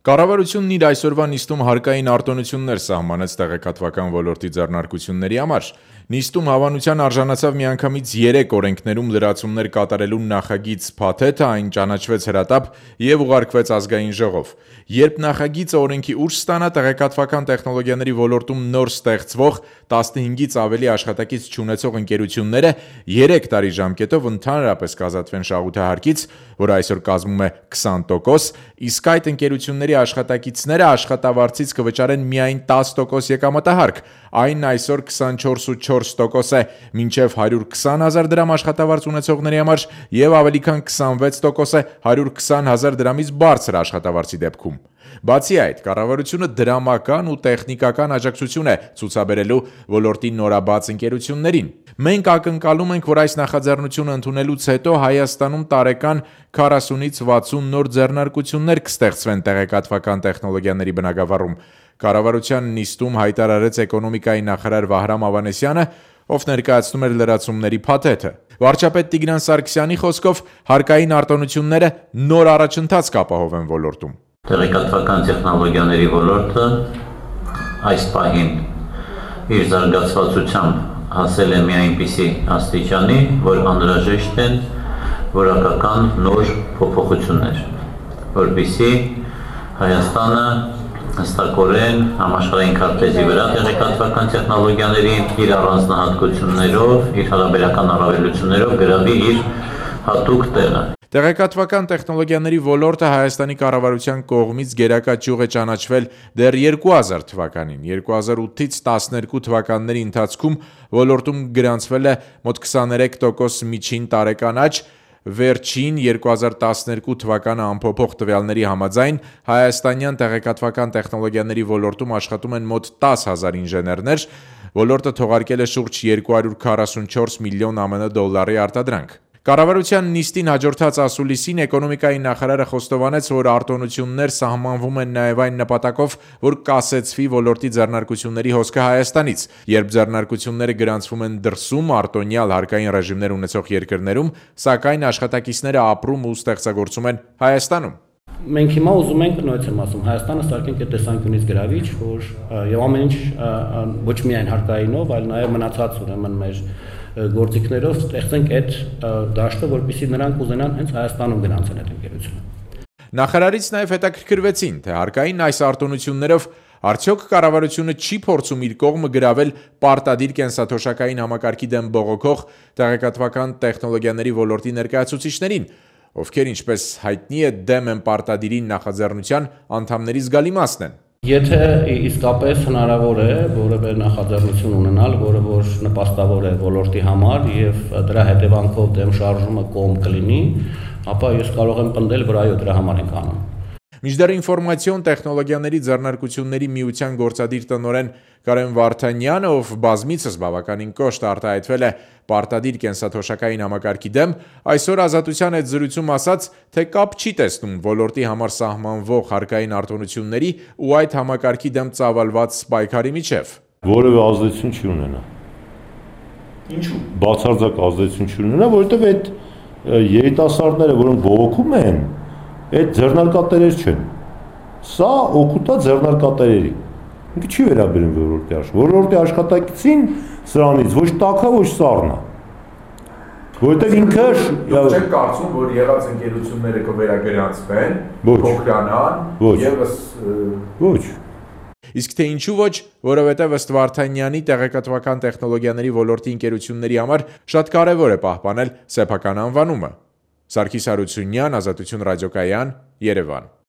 Կառավարությունն իր այսօրվա նիստում հարկային արտոնություններ սահմանեց տեղեկատվական ոլորտի ձեռնարկությունների համար։ Նիստում հավանության արժանացավ միանգամից 3 օրենքներում լրացումներ կատարելու նախագիծ փաթեթը, այն ճանաչվեց հրատապ և ուղարկվեց ազգային ժողով։ Երբ նախագիծը օրենքի ուժ ստանա, տեղեկատվական տեխնոլոգիաների ոլորտում նոր ստեղծվող 15-ից ավելի աշխատակից չունեցող ընկերությունները 3 տարի ժամկետով ընդհանրապես կազատվեն շահութահարկից, որը այսօր կազմում է 20%, իսկ այդ ընկերությունների աշխատակիցները աշխատավարձից կվճարեն միայն 10% եկամտահարկ, այն այսօր 24.4% է, մինչև 120,000 դրամ աշխատավարձ ունեցողների համար և ավելի քան 26% է 120,000 դրամից բարձր աշխատավարձի դեպքում։ Բացի այդ, կառավարությունը դրամական ու տեխնիկական աջակցություն է ցուցաբերելու ոլորտի նորաբաց ընկերություններին։ Մենք ակնկալում ենք, որ այս նախաձեռնությունը ընդունելուց հետո Հայաստանում տարեկան 40-ից 60 նոր ձեռնարկություններ կստեղծվեն տեղեկատվական տեխնոլոգիաների բնագավառում, կառավարության նիստում հայտարարեց էկոնոմիկայի նախարար Վահրամ Ավանեսյանը, ով ներկայացնում էր լրացումների փաթեթը։ Վարչապետ Տիգրան Սարգսյանի խոսքով հարկային արտոնությունները նոր առաջընթաց կապահովեն ոլորտում։ Տեղեկատվական տեխնոլոգիաների ոլորտը այս պահին իր զարգացվածությամբ հասել է մի այնպիսի աստիճանի, որ անհրաժեշտ են որակական նոր փոփոխություններ, որպեսզի Հայաստանը հստակորեն համաշխարհային քարտեզի վրա տեղեկատվական տեխնոլոգիաներին իր առանձնահատկություններով, իր հարաբերական առավելություններով գրավի իր հատուկ տեղը։ Տեղեկատվական տեխնոլոգիաների ոլորտը Հայաստանի կառավարության կողմից գերակա ճյուղ է ճանաչվել դեռ 2000 թվականին։ 2008-ից 12 թվականների ընթացքում ոլորտում գրանցվել է մոտ 23% միջին տարեկան աճ, վերջին 2012 թվականը անփոփոխ տվյալների համաձայն հայաստանյան տեղեկատվական տեխնոլոգիաների ոլորտում աշխատում են մոտ 10,000 ինժեներներ, ոլորտը թողարկել է շուրջ 244 միլիոն ԱՄՆ դոլարի արտադրանք։ Կառավարության նիստին հաջորդած ասուլիսին էկոնոմիկայի նախարարը խոստովանեց, որ արտոնություններ սահմանվում են նաև այն նպատակով, որ կասեցվի ոլորտի ձեռնարկությունների հոսքը Հայաստանից։ Երբ ձեռնարկությունները գրանցվում են դրսում, արտոնյալ հարկային ռեժիմներ ունեցող երկրներում, սակայն աշխատակիցները ապրում ու ստեղծագործում են Հայաստանում։ Մենք հիմա ուզում ենք, նույնպես եմ ասում, Հայաստանը սարքենք այդ տեսանկյունից գրավիչ, որ եւ ամեն ինչ ոչ միայն հարկայինով, այլ նաեւ մնացած ուրեմն մեր գործիքներով ստեղծենք այդ դաշտը, որպեսզի նրանք ուզենան հենց Հայաստանում գրանցեն այդ ընկերությունը։ Նախարարից նաև հետաքրքրվեցին, թե հարկային այս արտոնություններով արդյոք կառավարությունը չի փորձում իր կողմը գրավել պարտադիր կենսաթոշակային համակարգի դեմ բողոքող տեղեկատվական տեխնոլոգիաների ոլորտի ներկայացուցիչներին, ովքեր ինչպես հայտնի է դեմ են պարտադիրին նախաձեռնության անդամների զգալի մասն են։ Եթե իսկապես հնարավոր է որևէ նախաձեռնություն ունենալ, որը որ նպաստավոր է ոլորտի համար եւ դրա հետևանքով դեմ շարժումը կողմ կլինի, ապա ես կարող եմ պնդել, որ այո, դրա համար ենք անում։ Մինչդեռ ինֆորմացիոն տեխնոլոգիաների ձեռնարկությունների միության գործադիր տնօրեն Կարեն Վարդանյանը, ով բազմիցս բավականին կոշտ արտահայտվել է պարտադիր կենսաթոշակային համակարգի դեմ, այսօր Ազատության հետ զրույցում ասաց, թե կապ չի տեսնում ոլորտի համար սահմանվող հարկային արտոնությունների ու այդ համակարգի դեմ ծավալված պայքարի միջև։ Որևէ ազդեցություն չի ունենա։ Ինչու՞։ Բացարձակ ազդեցություն չի ունենա, որովհետև այդ երիտասարդները, որոնք բողոքում են, այդ ձեռնարկատերեր չեն։ Սա օգուտ է ձեռնարկատերերի։ Ինքը չի վերաբերում ոլորտի աշխատակցին սրանից ոչ տաքա, ոչ սառնա։ Որովհետև ինքը չեք կարծում, որ եղած ընկերությունները կվերագրանցվեն, փոքրանան եւս ոչ։ Իսկ թե ինչու ոչ, որովհետև ըստ Վարդանյանի տեղեկատվական տեխնոլոգիաների ոլորտի ընկերությունների համար շատ կարևոր է պահպանել սեփական անվանումը։ Սարգիս Հարությունյան, Ազատություն ռադիոկայան, Երևան։